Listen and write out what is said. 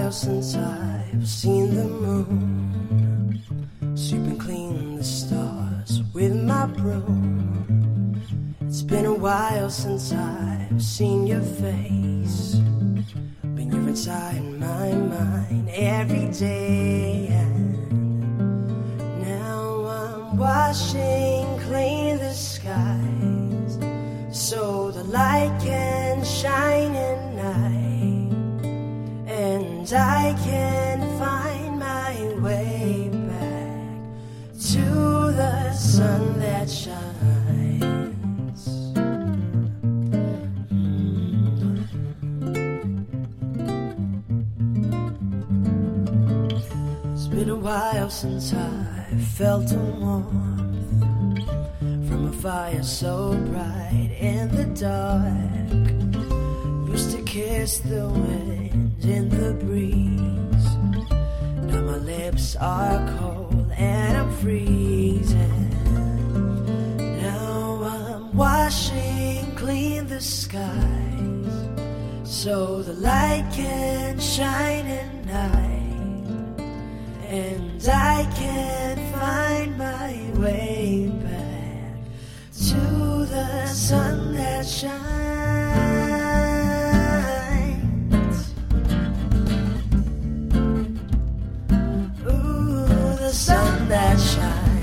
while since I've seen the moon, sweeping clean the stars with my broom. It's been a while since I've seen your face, but you're inside my mind every day. And now I'm washing clean the skies so the light can shine at night, and I can find my way back to the sun that shines. It's been a while since I felt a warmth from a fire so bright in the dark. Used to kiss the wind in the breeze. Now my lips are cold and I'm freezing. Now I'm washing clean the skies so the light can shine at night, and I can find my way back to the sun that shines. Ooh, the sun that shines.